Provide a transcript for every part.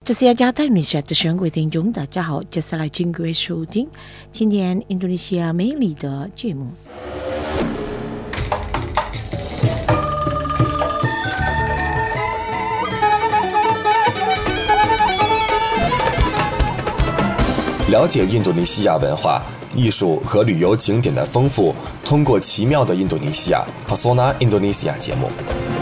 这是雅加达印度尼西亚的全国听众，大家好，接下来请各位收听今天印度尼西亚美丽的节目。 了解印度尼西亚文化、艺术和旅游景点的丰富，通过奇妙的印度尼西亚 Pesona Indonesia 节目。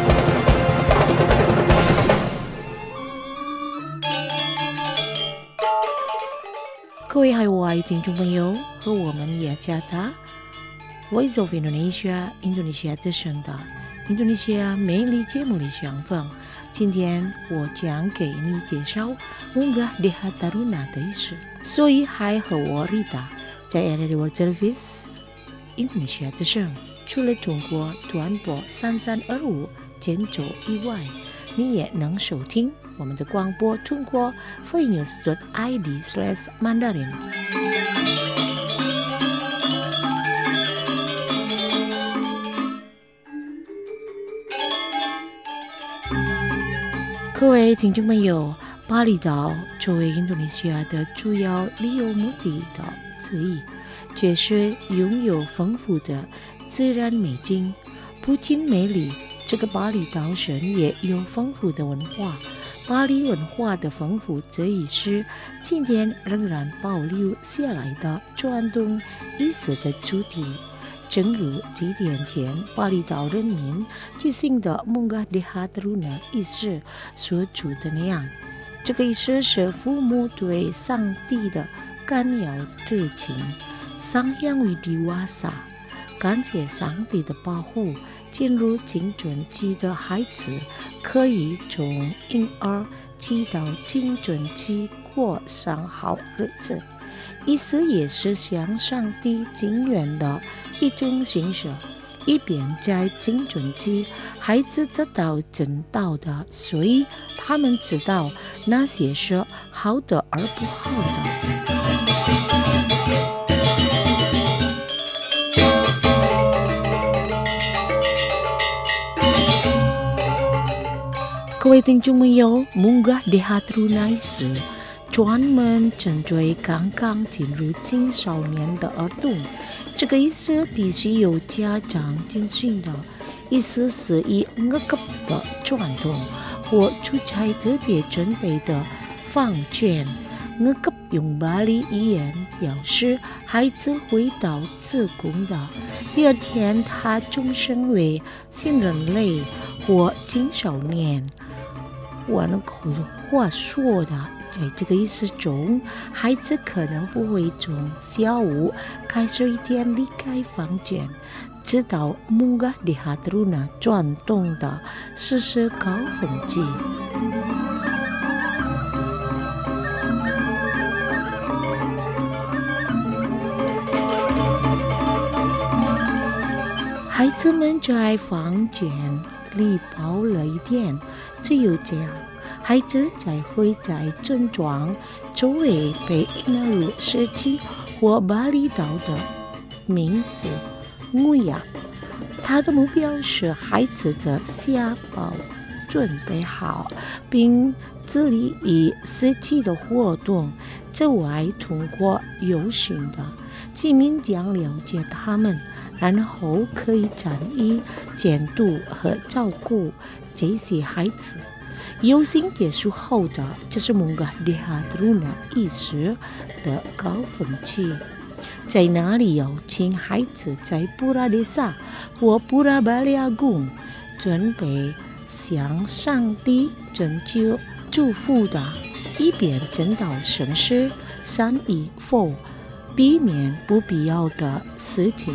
各位海外听众朋友，和我们雅加达 Voice of Indonesia 印度尼西亚之声的印度尼西亚美丽节目的相逢。今天我将给你介绍 Munggah di Hataruna 的意思。所以还和我Rita在 RRI World Service 印度尼西亚之声，除了通过短波3325减走以外，你也能收听我们的广播，通过 freenews.id/Mandarin。各位听众朋友，巴厘岛作为印度尼西亚的主要旅游目的地之一，确实拥有丰富的自然美景。不仅美丽，这个巴厘岛上也有丰富的文化。巴黎文化的丰富，这也是今天仍然保留下来的传统意识的主题。正如几天前巴厘岛人民举行的 Munggah di Hataruna 仪式所主的那样，这个仪式是父母对上帝的感耀之情，上扬于dewasa，感谢上帝的保护。进入青春期的孩子可以从婴儿期到青春期过上好日子，意思也是向上帝敬愿的一种形式，以便在青春期孩子得到正道的，所以他们知道那些是好的而不好的。各位听众朋友， Munggah di Hataruna 是专门针对刚刚进入青少年的儿童，这个意思必须由家长进行的，意思是以ngegep的传统或出差特别准备的房间。ngegep 用巴黎语言表示孩子回到子宫的第二天，他终身为新人类或青少年。换口话说的，在这个意思中，孩子可能不会从下午开始一天离开房间，直到 Munggah di Hataruna 转动的实施高峰期。孩子们在房间里抱了一天，只有这样，孩子才会在村庄周围被纳入设计或巴厘岛的名字Nguyak。他的目标是孩子的下包准备好，并致力于实际的活动之外，通过有形的居民将了解他们，然后可以参与监督和照顾这些孩子。游行结束后的，这是 Munggah di Hataruna 仪式的高峰期，在那里有请孩子在Pura Desa 或Pura Balai Agung准备向上帝征求祝福的，以便真到神事善意否避免不必要的事情。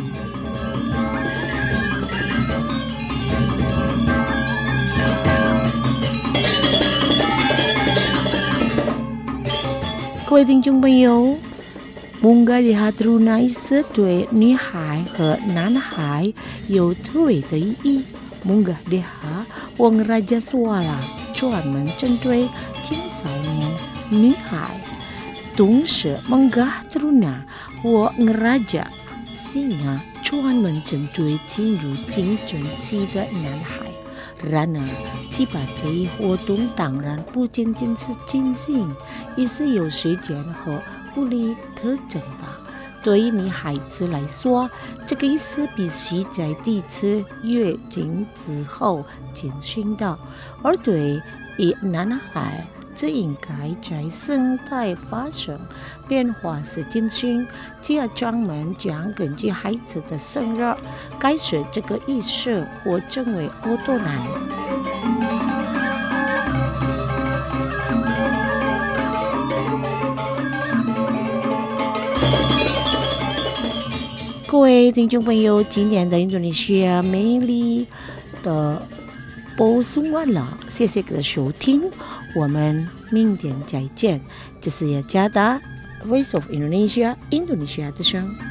各位听众朋友， Munggah di Hataruna 是对女孩和男孩有特别的意义。Munggah di Wong Raja Suara 专门针对青少年女孩，同时 Munggah Taruna 或 Ngeraja Singa 专门针对进入青春期的男孩。 然而，举办这一活动当然不仅仅是尽兴，也是有时间和物理特征的。对于女孩子来说，这个是必须在第一次月经之后进行的；而对于男孩，这应该在生态发生变化时进行。家长们将根据孩子的生日开始这个仪式，或称为欧多男。各位听众朋友，今年的印度尼西亚美丽的播送完了，谢谢各位收听，我们明天再见。这是雅加达 Voice of Indonesia 印度尼西亚之声。